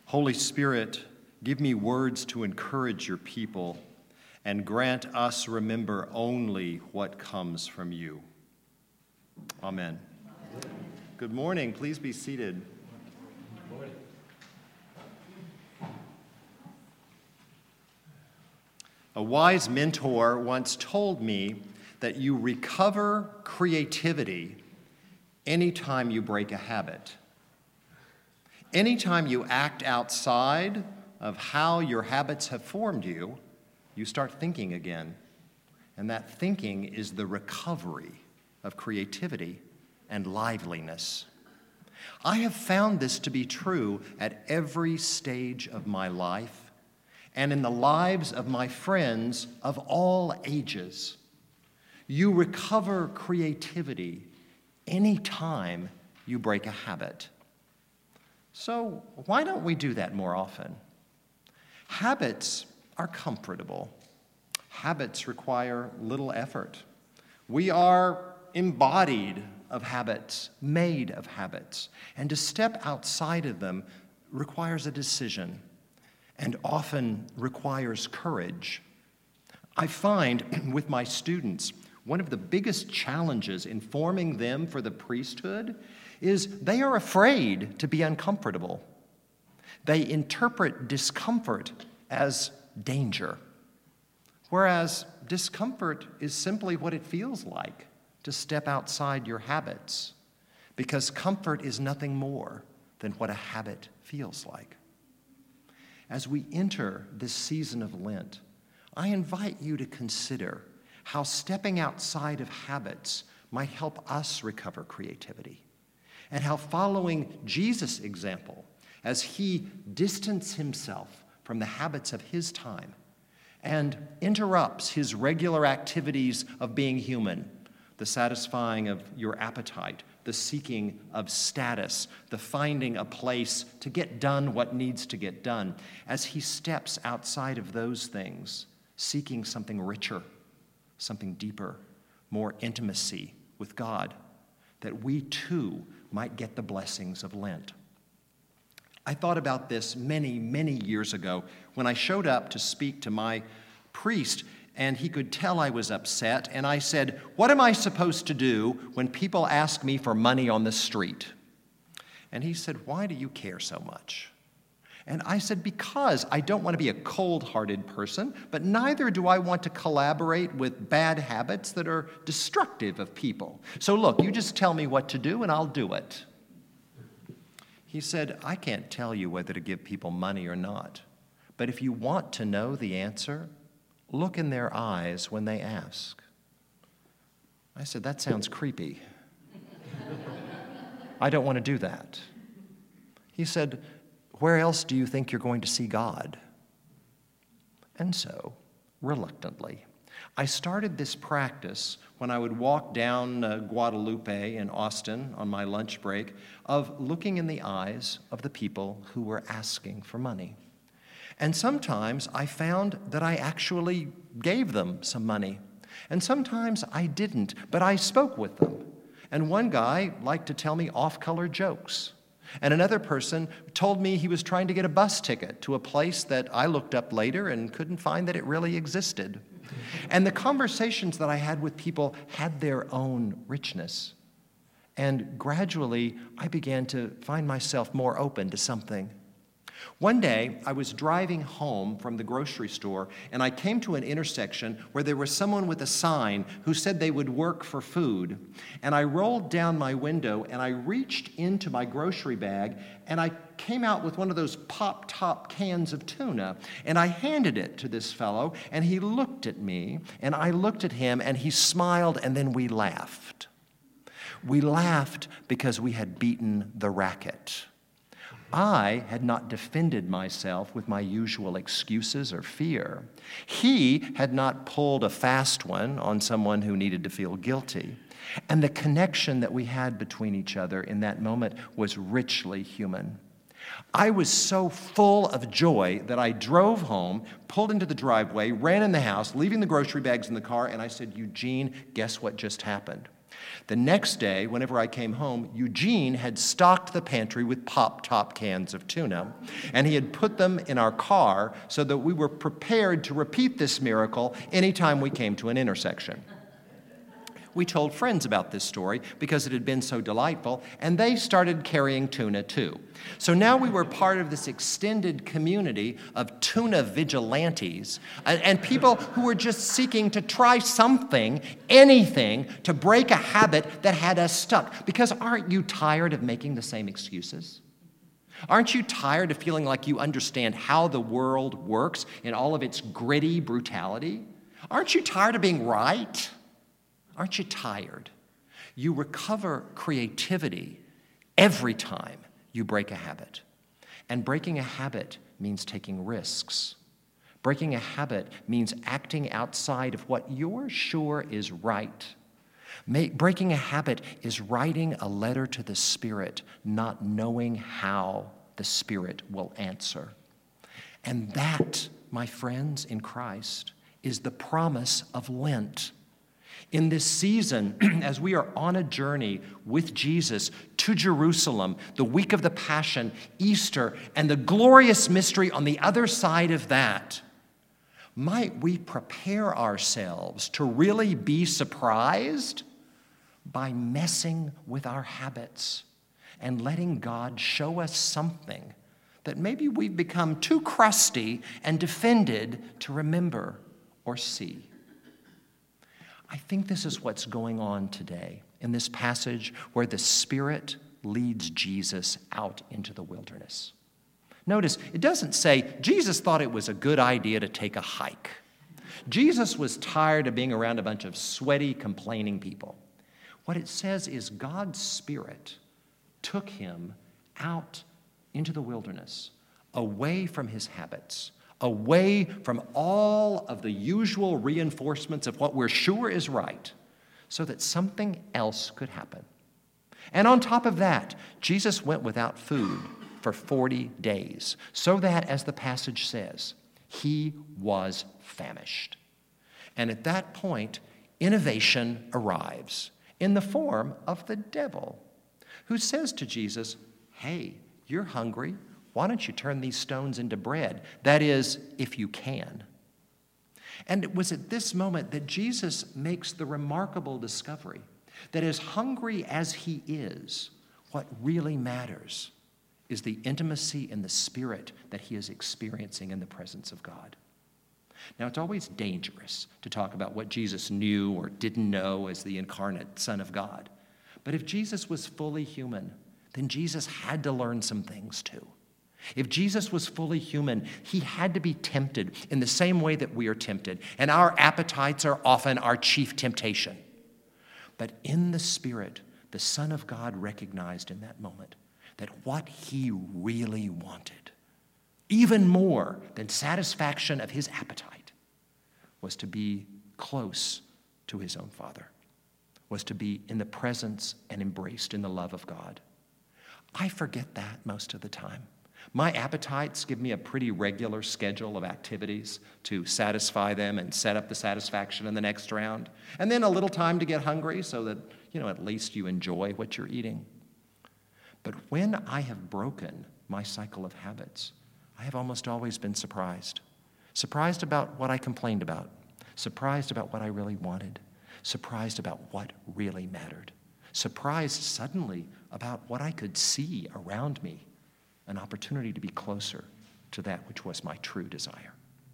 Holy Spirit, give me words to encourage your people, and grant us remember only what comes from you. Amen. Good morning. Please be seated. A wise mentor once told me that you recover creativity anytime you break a habit. Anytime you act outside of how your habits have formed you, you start thinking again. And that thinking is the recovery of creativity and liveliness. I have found this to be true at every stage of my life and in the lives of my friends of all ages. You recover creativity anytime you break a habit. So why don't we do that more often? Habits are comfortable. Habits require little effort. We are embodied of habits, made of habits, and to step outside of them requires a decision and often requires courage. I find with my students, one of the biggest challenges in forming them for the priesthood is they are afraid to be uncomfortable. They interpret discomfort as danger, whereas discomfort is simply what it feels like to step outside your habits, because comfort is nothing more than what a habit feels like. As we enter this season of Lent, I invite you to consider how stepping outside of habits might help us recover creativity, and how following Jesus' example as he distanced himself from the habits of his time and interrupts his regular activities of being human, the satisfying of your appetite, the seeking of status, the finding a place to get done what needs to get done, as he steps outside of those things, seeking something richer, something deeper, more intimacy with God, that we too might get the blessings of Lent. I thought about this many, many years ago when I showed up to speak to my priest, and he could tell I was upset, and I said, "What am I supposed to do when people ask me for money on the street?" And he said, "Why do you care so much?" And I said, "Because I don't want to be a cold-hearted person, but neither do I want to collaborate with bad habits that are destructive of people. So look, you just tell me what to do and I'll do it." He said, "I can't tell you whether to give people money or not, but if you want to know the answer, look in their eyes when they ask." I said, "That sounds creepy. I don't want to do that." He said, "Where else do you think you're going to see God?" And so, reluctantly, I started this practice when I would walk down Guadalupe in Austin on my lunch break of looking in the eyes of the people who were asking for money. And sometimes I found that I actually gave them some money. And sometimes I didn't, but I spoke with them. And one guy liked to tell me off-color jokes. And another person told me he was trying to get a bus ticket to a place that I looked up later and couldn't find that it really existed. And the conversations that I had with people had their own richness. And gradually, I began to find myself more open to something. One day, I was driving home from the grocery store, and I came to an intersection where there was someone with a sign who said they would work for food. And I rolled down my window, and I reached into my grocery bag, and I came out with one of those pop-top cans of tuna, and I handed it to this fellow, and he looked at me, and I looked at him, and he smiled, and then we laughed. We laughed because we had beaten the racket. I had not defended myself with my usual excuses or fear. He had not pulled a fast one on someone who needed to feel guilty. And the connection that we had between each other in that moment was richly human. I was so full of joy that I drove home, pulled into the driveway, ran in the house, leaving the grocery bags in the car, and I said, "Eugene, guess what just happened?" The next day, whenever I came home, Eugene had stocked the pantry with pop-top cans of tuna, and he had put them in our car so that we were prepared to repeat this miracle anytime we came to an intersection. We told friends about this story because it had been so delightful, and they started carrying tuna too. So now we were part of this extended community of tuna vigilantes and people who were just seeking to try something, anything, to break a habit that had us stuck. Because aren't you tired of making the same excuses? Aren't you tired of feeling like you understand how the world works in all of its gritty brutality? Aren't you tired of being right? Aren't you tired? You recover creativity every time you break a habit. And breaking a habit means taking risks. Breaking a habit means acting outside of what you're sure is right. Breaking a habit is writing a letter to the Spirit, not knowing how the Spirit will answer. And that, my friends in Christ, is the promise of Lent. In this season, as we are on a journey with Jesus to Jerusalem, the week of the Passion, Easter, and the glorious mystery on the other side of that, might we prepare ourselves to really be surprised by messing with our habits and letting God show us something that maybe we've become too crusty and defended to remember or see. I think this is what's going on today in this passage where the Spirit leads Jesus out into the wilderness. Notice, it doesn't say Jesus thought it was a good idea to take a hike. Jesus was tired of being around a bunch of sweaty, complaining people. What it says is God's Spirit took him out into the wilderness, away from his habits, away from all of the usual reinforcements of what we're sure is right, so that something else could happen. And on top of that, Jesus went without food for 40 days, so that, as the passage says, he was famished. And at that point, innovation arrives in the form of the devil, who says to Jesus, "Hey, you're hungry. Why don't you turn these stones into bread? That is, if you can." And it was at this moment that Jesus makes the remarkable discovery that as hungry as he is, what really matters is the intimacy in the Spirit that he is experiencing in the presence of God. Now, it's always dangerous to talk about what Jesus knew or didn't know as the incarnate Son of God. But if Jesus was fully human, then Jesus had to learn some things too. If Jesus was fully human, he had to be tempted in the same way that we are tempted, and our appetites are often our chief temptation. But in the Spirit, the Son of God recognized in that moment that what he really wanted, even more than satisfaction of his appetite, was to be close to his own Father, was to be in the presence and embraced in the love of God. I forget that most of the time. My appetites give me a pretty regular schedule of activities to satisfy them and set up the satisfaction in the next round. And then a little time to get hungry so that, at least you enjoy what you're eating. But when I have broken my cycle of habits, I have almost always been surprised. Surprised about what I complained about. Surprised about what I really wanted. Surprised about what really mattered. Surprised suddenly about what I could see around me. An opportunity to be closer to that which was my true desire.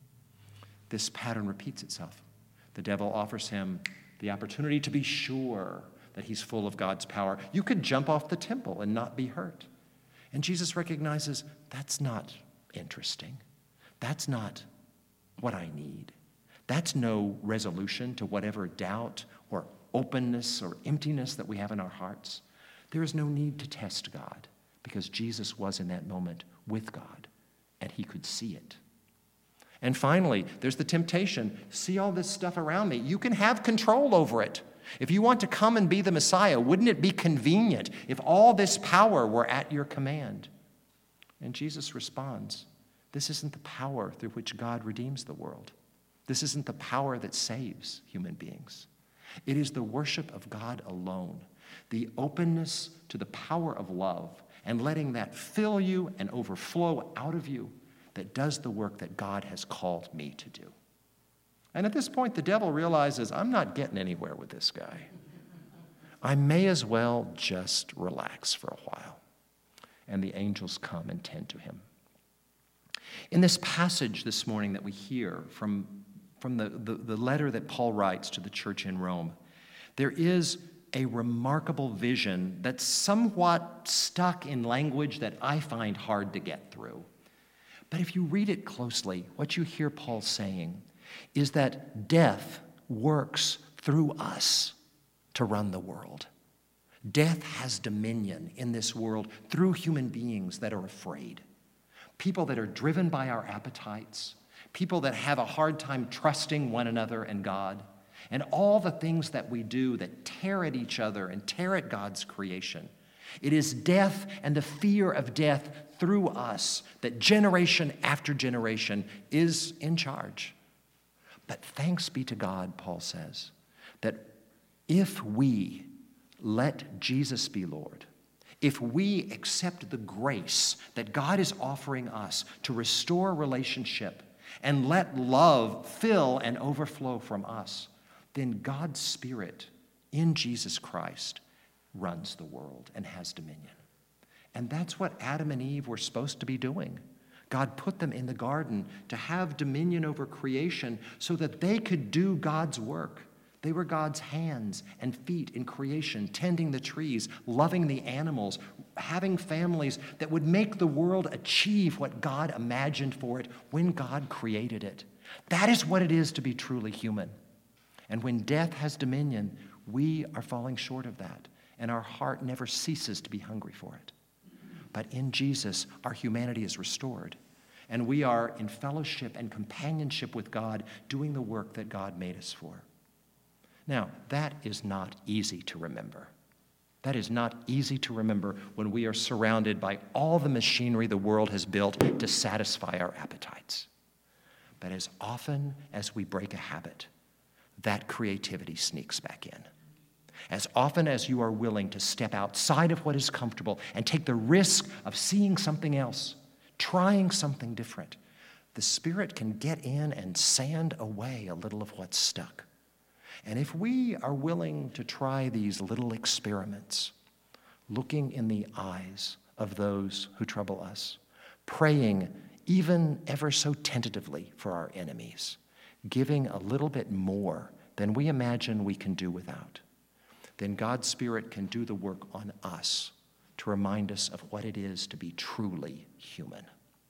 This pattern repeats itself. The devil offers him the opportunity to be sure that he's full of God's power. You could jump off the temple and not be hurt. And Jesus recognizes that's not interesting. That's not what I need. That's no resolution to whatever doubt or openness or emptiness that we have in our hearts. There is no need to test God, because Jesus was in that moment with God, and he could see it. And finally, there's the temptation. See all this stuff around me. You can have control over it. If you want to come and be the Messiah, wouldn't it be convenient if all this power were at your command? And Jesus responds, this isn't the power through which God redeems the world. This isn't the power that saves human beings. It is the worship of God alone, the openness to the power of love, and letting that fill you and overflow out of you that does the work that God has called me to do. And at this point, the devil realizes, I'm not getting anywhere with this guy. I may as well just relax for a while. And the angels come and tend to him. In this passage this morning that we hear from the letter that Paul writes to the church in Rome, there is a remarkable vision that's somewhat stuck in language that I find hard to get through. But if you read it closely, what you hear Paul saying is that death works through us to run the world. Death has dominion in this world through human beings that are afraid, people that are driven by our appetites, people that have a hard time trusting one another and God, and all the things that we do that tear at each other and tear at God's creation. It is death and the fear of death through us that generation after generation is in charge. But thanks be to God, Paul says, that if we let Jesus be Lord, if we accept the grace that God is offering us to restore relationship and let love fill and overflow from us, then God's Spirit in Jesus Christ runs the world and has dominion. And that's what Adam and Eve were supposed to be doing. God put them in the garden to have dominion over creation so that they could do God's work. They were God's hands and feet in creation, tending the trees, loving the animals, having families that would make the world achieve what God imagined for it when God created it. That is what it is to be truly human. And when death has dominion, we are falling short of that, and our heart never ceases to be hungry for it. But in Jesus, our humanity is restored, and we are in fellowship and companionship with God, doing the work that God made us for. Now, that is not easy to remember. That is not easy to remember when we are surrounded by all the machinery the world has built to satisfy our appetites. But as often as we break a habit, that creativity sneaks back in. As often as you are willing to step outside of what is comfortable and take the risk of seeing something else, trying something different, the Spirit can get in and sand away a little of what's stuck. And if we are willing to try these little experiments, looking in the eyes of those who trouble us, praying even ever so tentatively for our enemies, giving a little bit more than we imagine we can do without, then God's Spirit can do the work on us to remind us of what it is to be truly human.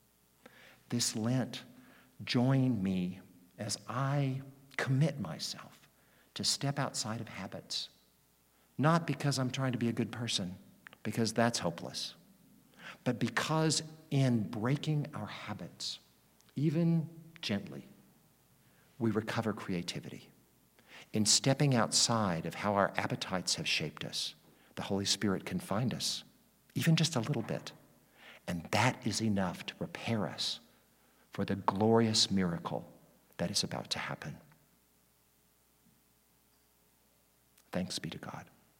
This Lent, join me as I commit myself to step outside of habits, not because I'm trying to be a good person, because that's hopeless, but because in breaking our habits, even gently, we recover creativity. In stepping outside of how our appetites have shaped us, the Holy Spirit can find us, even just a little bit. And that is enough to prepare us for the glorious miracle that is about to happen. Thanks be to God.